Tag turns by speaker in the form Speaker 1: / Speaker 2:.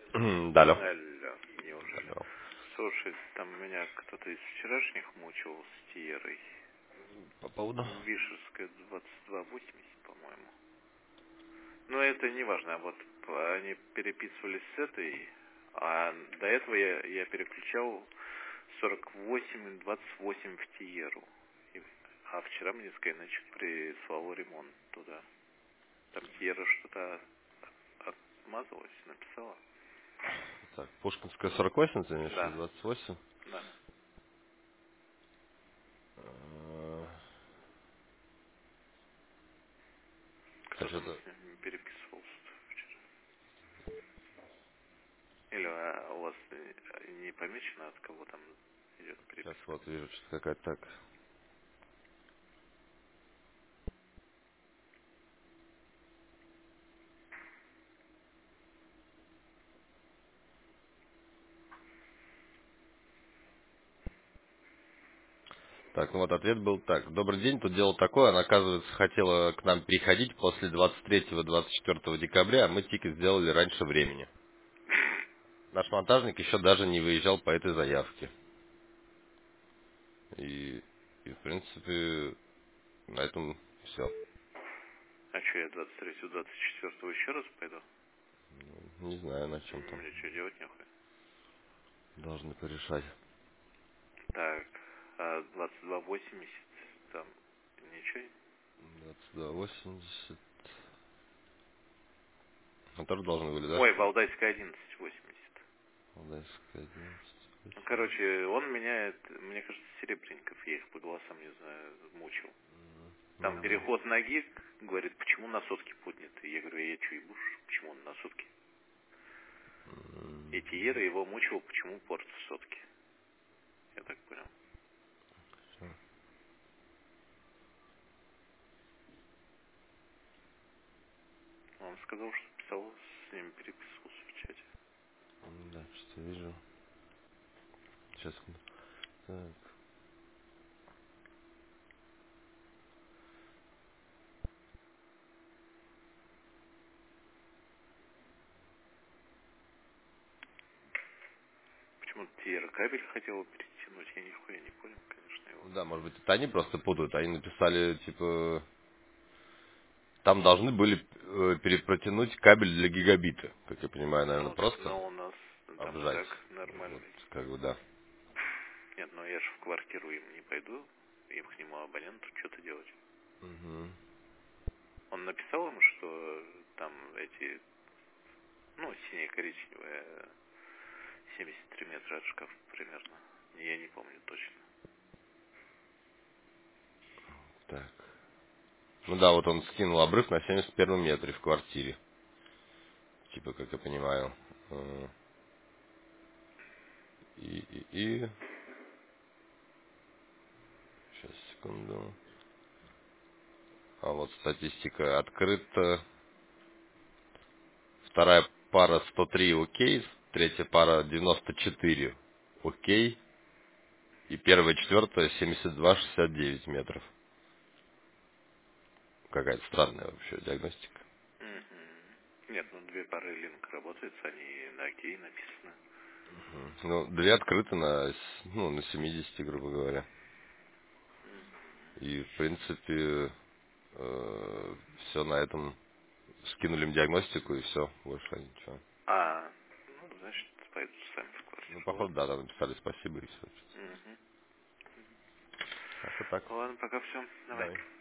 Speaker 1: Да, алло.
Speaker 2: Алло, неужели?
Speaker 1: Алло.
Speaker 2: Слушай, там меня кто-то из вчерашних мучил с Тиерой.
Speaker 1: По поводу?
Speaker 2: Вишерская 2280, по-моему. Но это не важно, вот они переписывались с этой, а до этого я переключал 48 и 28 в Тиеру. А вчера мне Скайнетчик прислал ремонт туда. Там Тиера что-то отмазалась, написала.
Speaker 1: Так, Пушкинская 48, ты имеешь в виду
Speaker 2: Да,
Speaker 1: 28?
Speaker 2: да. Кто
Speaker 1: Так,
Speaker 2: там
Speaker 1: это...
Speaker 2: с ними переписывался вчера? Или у вас не помечено, от кого там идет
Speaker 1: Сейчас
Speaker 2: переписка?
Speaker 1: вот вижу, что какая-то так. Так, ну вот ответ был так. Добрый день, тут дело такое. Она, оказывается, хотела к нам переходить после 23-24 декабря, а мы тикет сделали раньше времени. Наш монтажник еще даже не выезжал по этой заявке. И в принципе, на этом все.
Speaker 2: А что, я 23-24 еще раз пойду?
Speaker 1: Не знаю, на чем там
Speaker 2: Мне что, делать нехуй?
Speaker 1: должны порешать.
Speaker 2: Так, а 2280 там ничего?
Speaker 1: 22,80. Мы тоже должны были, да,
Speaker 2: Ой,
Speaker 1: что ли?
Speaker 2: Валдайская 1180.
Speaker 1: Валдайская 11,
Speaker 2: Ну,
Speaker 1: 80.
Speaker 2: короче, он меняет, мне кажется, Серебренников, я их по голосам, не знаю, мучил. Там
Speaker 1: Мгм.
Speaker 2: переход ноги, говорит, почему на сотки подняты? Я говорю, я что, ебуш, почему он на сотки? И Тиера его мучил, почему порт в сотки. Я так понял.
Speaker 1: Всё.
Speaker 2: Он сказал, что писал, с ним переписывался в чате.
Speaker 1: Да, что вижу. Сейчас. Так.
Speaker 2: Почему Тиера кабель хотела перетянуть, я нихуя не понял, конечно, его.
Speaker 1: Ну да, может быть, это они просто путают. Они написали, типа, там должны были перепротянуть кабель для гигабита. Как я понимаю, наверное,
Speaker 2: Ну,
Speaker 1: просто
Speaker 2: но у нас там и
Speaker 1: обжать.
Speaker 2: так
Speaker 1: Вот,
Speaker 2: нормальный.
Speaker 1: как бы, да.
Speaker 2: Нет, ну я же в квартиру им не пойду, им к нему абоненту что-то делать.
Speaker 1: Угу.
Speaker 2: Он написал ему, что там эти, ну, сине-коричневые 73 метра от шкафа примерно. Я не помню точно.
Speaker 1: Так. Ну да, вот он скинул обрыв на 71 метре в квартире. Типа, как я понимаю. Э, и... Сейчас, секунду. А вот статистика открыта. Вторая пара 103 окей, третья пара 94 окей, и первая, четвертая 72-69 метров. Какая-то странная вообще диагностика.
Speaker 2: Мгм. Нет, ну две пары линк работают, они на окей написано.
Speaker 1: Мгм. Ну, две открыты на, ну, на 70, грубо говоря. И, в принципе, все на этом. Скинули им диагностику, и все, больше ничего.
Speaker 2: А, ну, значит, пойдут сами в
Speaker 1: Ну,
Speaker 2: квартиру.
Speaker 1: походу,
Speaker 2: Ладно.
Speaker 1: да, там написали спасибо, и все.
Speaker 2: Мгм.
Speaker 1: Как-то так.
Speaker 2: Ладно, пока все. Давай.
Speaker 1: Давай.